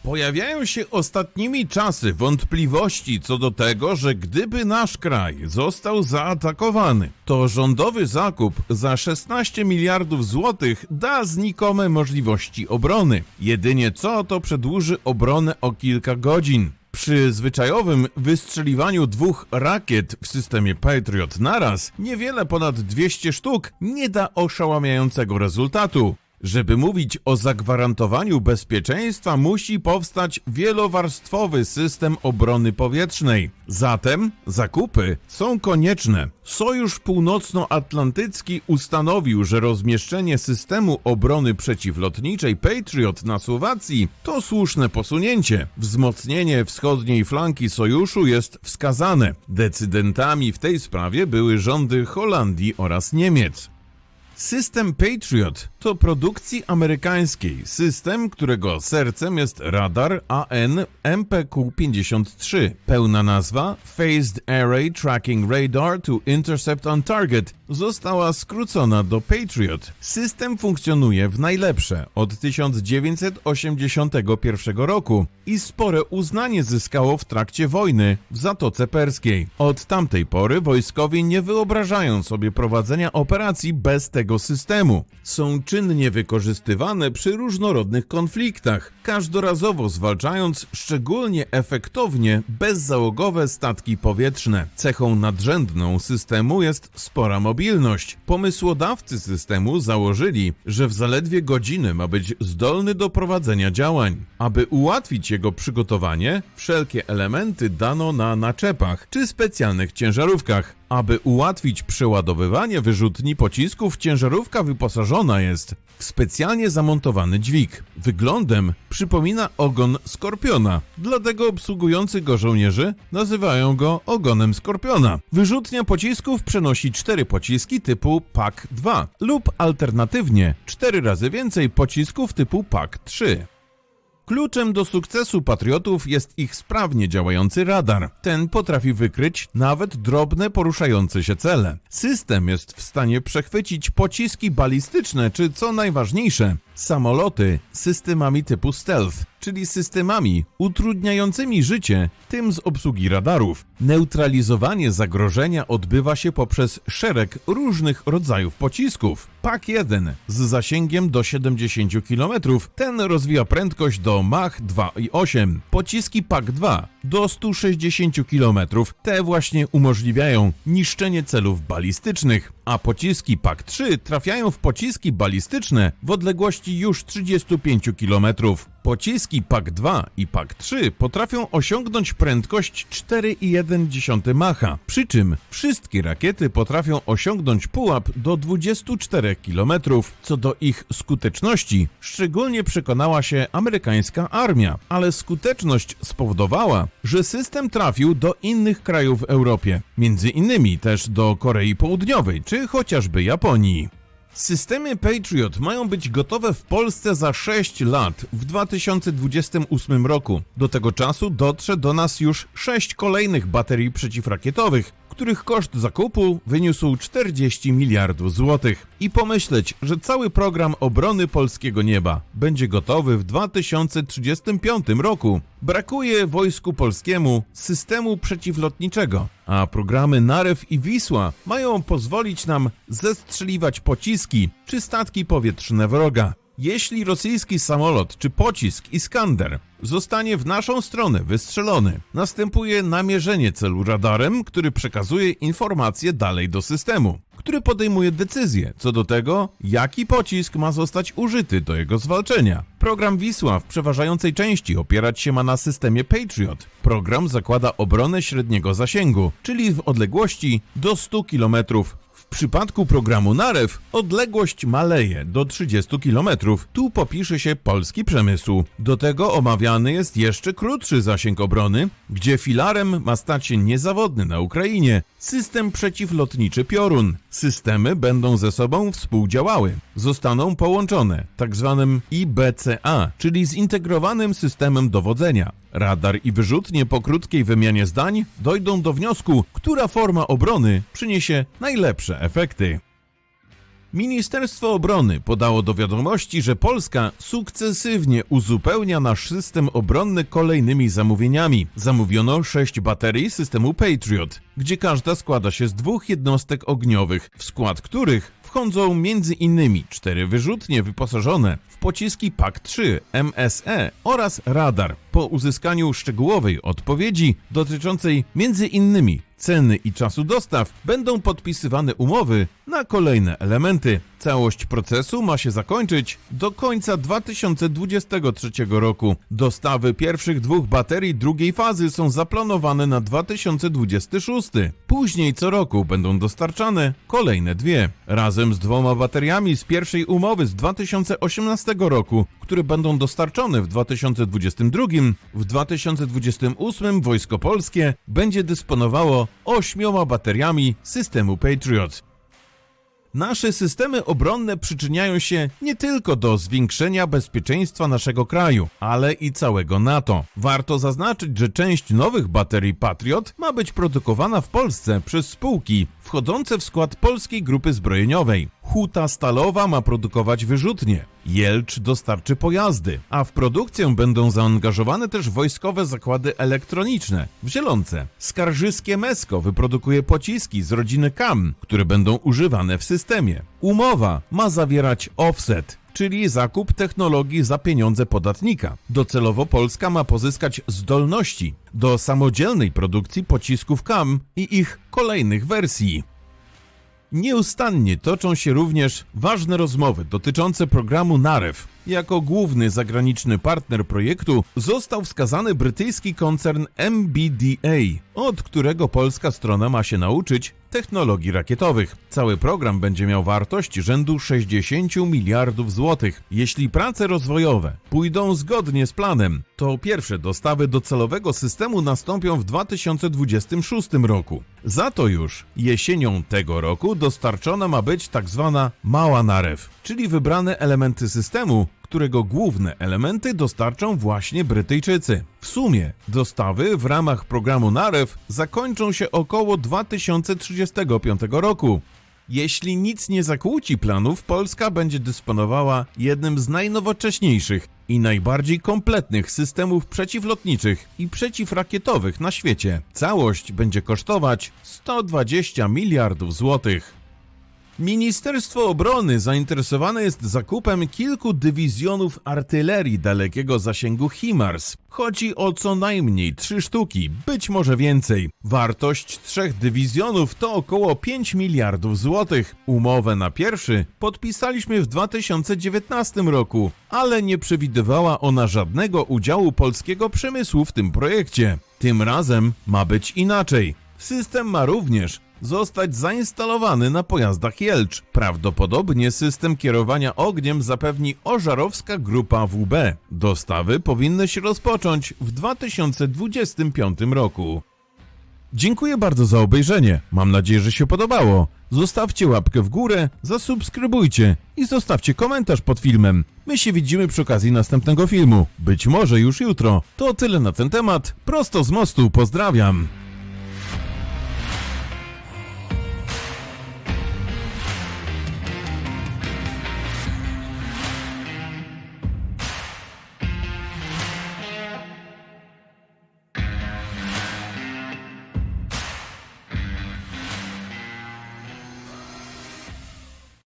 Pojawiają się ostatnimi czasy wątpliwości co do tego, że gdyby nasz kraj został zaatakowany, to rządowy zakup za 16 miliardów złotych da znikome możliwości obrony. Jedynie co to przedłuży obronę o kilka godzin. Przy zwyczajowym wystrzeliwaniu 2 rakiet w systemie Patriot naraz, niewiele ponad 200 sztuk nie da oszałamiającego rezultatu. Żeby mówić o zagwarantowaniu bezpieczeństwa, musi powstać wielowarstwowy system obrony powietrznej. Zatem zakupy są konieczne. Sojusz Północnoatlantycki ustanowił, że rozmieszczenie systemu obrony przeciwlotniczej Patriot na Słowacji to słuszne posunięcie. Wzmocnienie wschodniej flanki sojuszu jest wskazane. Decydentami w tej sprawie były rządy Holandii oraz Niemiec. System Patriot to produkcji amerykańskiej system, którego sercem jest radar AN-MPQ-53. Pełna nazwa Phased Array Tracking Radar to Intercept on Target została skrócona do Patriot. System funkcjonuje w najlepsze od 1981 roku i spore uznanie zyskało w trakcie wojny w Zatoce Perskiej. Od tamtej pory wojskowi nie wyobrażają sobie prowadzenia operacji bez tego systemu. Są czynnie wykorzystywane przy różnorodnych konfliktach, każdorazowo zwalczając szczególnie efektownie bezzałogowe statki powietrzne. Cechą nadrzędną systemu jest spora mobilność. Pomysłodawcy systemu założyli, że w zaledwie godzinę ma być zdolny do prowadzenia działań. Aby ułatwić jego przygotowanie, wszelkie elementy dano na naczepach czy specjalnych ciężarówkach. Aby ułatwić przeładowywanie wyrzutni pocisków, ciężarówka wyposażona jest w specjalnie zamontowany dźwig. Wyglądem przypomina ogon skorpiona, dlatego obsługujący go żołnierze nazywają go ogonem skorpiona. Wyrzutnia pocisków przenosi 4 pociski typu PAK-2 lub alternatywnie 4 razy więcej pocisków typu PAK-3. Kluczem do sukcesu Patriotów jest ich sprawnie działający radar. Ten potrafi wykryć nawet drobne poruszające się cele. System jest w stanie przechwycić pociski balistyczne czy, co najważniejsze, samoloty systemami typu stealth, czyli systemami utrudniającymi życie tym z obsługi radarów. Neutralizowanie zagrożenia odbywa się poprzez szereg różnych rodzajów pocisków. PAK-1 z zasięgiem do 70 km, ten rozwija prędkość do Mach 2,8. Pociski PAK-2 do 160 km, te właśnie umożliwiają niszczenie celów balistycznych, a pociski PAK-3 trafiają w pociski balistyczne w odległości już 35 km. Pociski PAK-2 i PAK-3 potrafią osiągnąć prędkość 4,1 Macha, przy czym wszystkie rakiety potrafią osiągnąć pułap do 24 km. Co do ich skuteczności, szczególnie przekonała się amerykańska armia, ale skuteczność spowodowała, że system trafił do innych krajów w Europie, między innymi też do Korei Południowej czy chociażby Japonii. Systemy Patriot mają być gotowe w Polsce za 6 lat, w 2028 roku. Do tego czasu dotrze do nas już 6 kolejnych baterii przeciwrakietowych, których koszt zakupu wyniósł 40 miliardów złotych. I pomyśleć, że cały program obrony polskiego nieba będzie gotowy w 2035 roku. Brakuje wojsku polskiemu systemu przeciwlotniczego, a programy Narew i Wisła mają pozwolić nam zestrzeliwać pociski czy statki powietrzne wroga. Jeśli rosyjski samolot czy pocisk Iskander zostanie w naszą stronę wystrzelony, następuje namierzenie celu radarem, który przekazuje informacje dalej do systemu, który podejmuje decyzję co do tego, jaki pocisk ma zostać użyty do jego zwalczenia. Program Wisła w przeważającej części opierać się ma na systemie Patriot. Program zakłada obronę średniego zasięgu, czyli w odległości do 100 km. W przypadku programu Narew odległość maleje do 30 km. Tu popisze się polski przemysł. Do tego omawiany jest jeszcze krótszy zasięg obrony, gdzie filarem ma stać się niezawodny na Ukrainie system przeciwlotniczy Piorun. Systemy będą ze sobą współdziałały. Zostaną połączone tzw. IBCA, czyli zintegrowanym systemem dowodzenia. Radar i wyrzutnie po krótkiej wymianie zdań dojdą do wniosku, która forma obrony przyniesie najlepsze efekty. Ministerstwo Obrony podało do wiadomości, że Polska sukcesywnie uzupełnia nasz system obronny kolejnymi zamówieniami. Zamówiono 6 baterii systemu Patriot, gdzie każda składa się z 2 jednostek ogniowych, w skład których wchodzą m.in. 4 wyrzutnie wyposażone w pociski PAK-3 MSE oraz radar. Po uzyskaniu szczegółowej odpowiedzi dotyczącej m.in. ceny i czasu dostaw będą podpisywane umowy na kolejne elementy. Całość procesu ma się zakończyć do końca 2023 roku. Dostawy pierwszych 2 baterii drugiej fazy są zaplanowane na 2026. Później co roku będą dostarczane kolejne 2. Razem z 2 bateriami z pierwszej umowy z 2018 roku, które będą dostarczone w 2022, w 2028 Wojsko Polskie będzie dysponowało 8 bateriami systemu Patriot. Nasze systemy obronne przyczyniają się nie tylko do zwiększenia bezpieczeństwa naszego kraju, ale i całego NATO. Warto zaznaczyć, że część nowych baterii Patriot ma być produkowana w Polsce przez spółki wchodzące w skład Polskiej Grupy Zbrojeniowej. Huta Stalowa ma produkować wyrzutnie, Jelcz dostarczy pojazdy, a w produkcję będą zaangażowane też wojskowe zakłady elektroniczne w Zielonce. Skarżyskie Mesko wyprodukuje pociski z rodziny KAM, które będą używane w systemie. Umowa ma zawierać offset, czyli zakup technologii za pieniądze podatnika. Docelowo Polska ma pozyskać zdolności do samodzielnej produkcji pocisków KAM i ich kolejnych wersji. Nieustannie toczą się również ważne rozmowy dotyczące programu NAREW. Jako główny zagraniczny partner projektu został wskazany brytyjski koncern MBDA, od którego polska strona ma się nauczyć technologii rakietowych. Cały program będzie miał wartość rzędu 60 miliardów złotych. Jeśli prace rozwojowe pójdą zgodnie z planem, to pierwsze dostawy docelowego systemu nastąpią w 2026 roku. Za to już jesienią tego roku dostarczona ma być tak zwana mała narew, czyli wybrane elementy systemu, którego główne elementy dostarczą właśnie Brytyjczycy. W sumie dostawy w ramach programu NAREW zakończą się około 2035 roku. Jeśli nic nie zakłóci planów, Polska będzie dysponowała jednym z najnowocześniejszych i najbardziej kompletnych systemów przeciwlotniczych i przeciwrakietowych na świecie. Całość będzie kosztować 120 miliardów złotych. Ministerstwo Obrony zainteresowane jest zakupem kilku dywizjonów artylerii dalekiego zasięgu HIMARS. Chodzi o co najmniej 3 sztuki, być może więcej. Wartość 3 dywizjonów to około 5 miliardów złotych. Umowę na pierwszy podpisaliśmy w 2019 roku, ale nie przewidywała ona żadnego udziału polskiego przemysłu w tym projekcie. Tym razem ma być inaczej. System ma również zostać zainstalowany na pojazdach Jelcz. Prawdopodobnie system kierowania ogniem zapewni Ożarowska Grupa WB. Dostawy powinny się rozpocząć w 2025 roku. Dziękuję bardzo za obejrzenie. Mam nadzieję, że się podobało. Zostawcie łapkę w górę, zasubskrybujcie i zostawcie komentarz pod filmem. My się widzimy przy okazji następnego filmu. Być może już jutro. To tyle na ten temat. Prosto z mostu. Pozdrawiam.